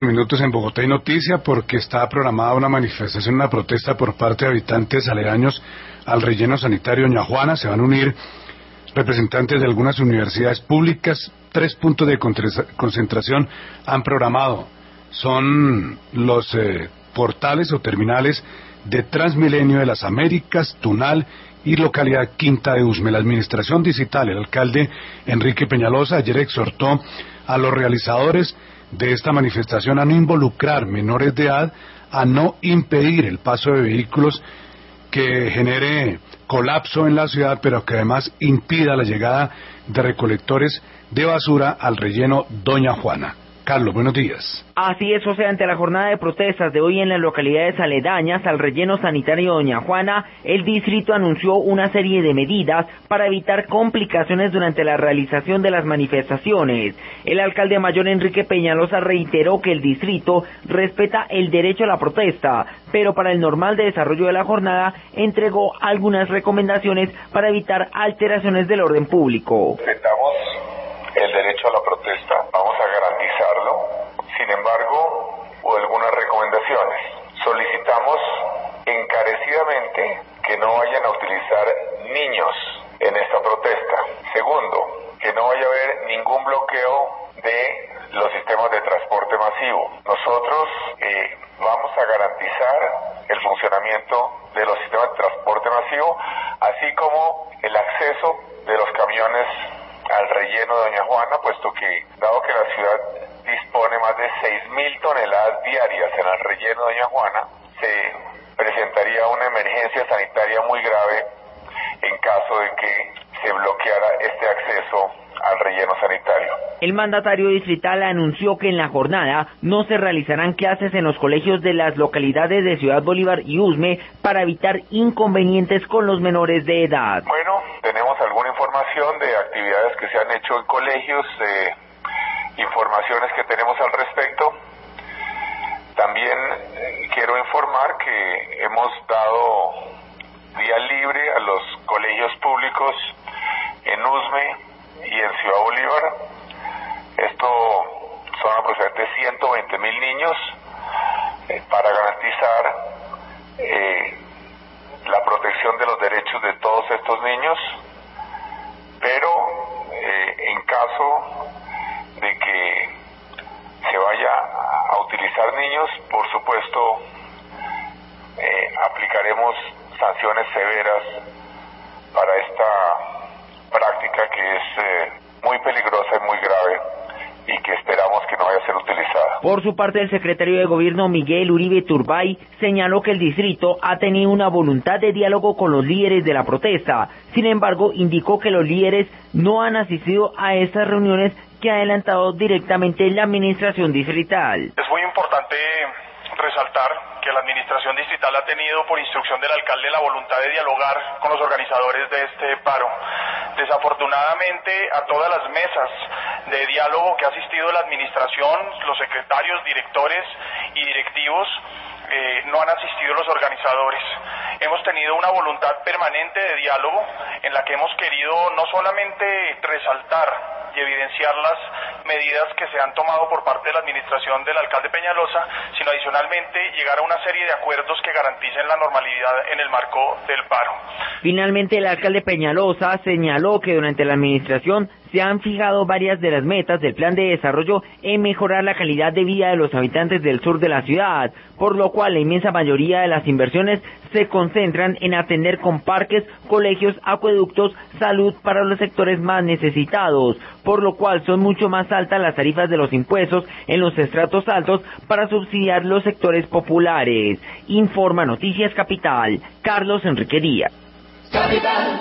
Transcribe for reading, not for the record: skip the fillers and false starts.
Minutos en Bogotá hay noticia porque está programada una manifestación, una protesta por parte de habitantes aledaños al relleno sanitario Doña Juana. Se van a unir representantes de algunas universidades públicas. 3 puntos de concentración han programado. Son los portales o terminales de Transmilenio de las Américas, Tunal y localidad Quinta de Usme. La administración distrital, el alcalde Enrique Peñalosa, ayer exhortó a los realizadores de esta manifestación a no involucrar menores de edad, a no impedir el paso de vehículos que genere colapso en la ciudad, pero que además impida la llegada de recolectores de basura al relleno Doña Juana. Carlos, buenos días. Así es, José, ante la jornada de protestas de hoy en las localidades aledañas al relleno sanitario Doña Juana, el distrito anunció una serie de medidas para evitar complicaciones durante la realización de las manifestaciones. El alcalde mayor Enrique Peñalosa reiteró que el distrito respeta el derecho a la protesta, pero para el normal de desarrollo de la jornada entregó algunas recomendaciones para evitar alteraciones del orden público. Respetamos el derecho a la protesta, vamos a garantizarlo. Sin embargo, hubo algunas recomendaciones. Solicitamos encarecidamente que no vayan a utilizar niños en esta protesta. Segundo, que no vaya a haber ningún bloqueo de los sistemas de transporte masivo. Nosotros vamos a garantizar el funcionamiento de los sistemas de transporte masivo, así como el acceso de los camiones al relleno de Doña Juana, puesto que, dado que la ciudad dispone más de 6.000 toneladas diarias en el relleno de Doña Juana, se presentaría una emergencia sanitaria muy grave en caso de que se bloqueara este acceso al relleno sanitario. El mandatario distrital anunció que en la jornada no se realizarán clases en los colegios de las localidades de Ciudad Bolívar y Usme para evitar inconvenientes con los menores de edad. Bueno, tenemos alguna información de actividades que se han hecho en colegios, informaciones que tenemos al respecto. También quiero informar que hemos dado día libre a los colegios públicos en Usme y en Ciudad Bolívar. Esto son aproximadamente 120.000 niños para garantizar la protección de los derechos de todos estos niños, pero en caso de que se vaya a utilizar niños, por supuesto aplicaremos sanciones severas para esta práctica que es muy peligrosa y muy grave y que esperamos que no vaya a ser utilizada. Por su parte, el secretario de Gobierno Miguel Uribe Turbay señaló que el distrito ha tenido una voluntad de diálogo con los líderes de la protesta. Sin embargo, indicó que los líderes no han asistido a estas reuniones que ha adelantado directamente la administración distrital. Es muy importante resaltar que la administración distrital ha tenido por instrucción del alcalde la voluntad de dialogar con los organizadores de este paro. Desafortunadamente, a todas las mesas de diálogo que ha asistido la administración, los secretarios, directores y directivos, no han asistido los organizadores. Hemos tenido una voluntad permanente de diálogo en la que hemos querido no solamente resaltar y evidenciar las medidas que se han tomado por parte de la administración del alcalde Peñalosa, sino adicionalmente llegar a una serie de acuerdos que garanticen la normalidad en el marco del paro. Finalmente, el alcalde Peñalosa señaló que durante la administración se han fijado varias de las metas del plan de desarrollo en mejorar la calidad de vida de los habitantes del sur de la ciudad, por lo cual la inmensa mayoría de las inversiones se concentran en atender con parques, colegios, acueductos, salud para los sectores más necesitados, por lo cual son mucho más altas las tarifas de los impuestos en los estratos altos para subsidiar los sectores populares. Informa Noticias Capital, Carlos Enrique Díaz. Capital.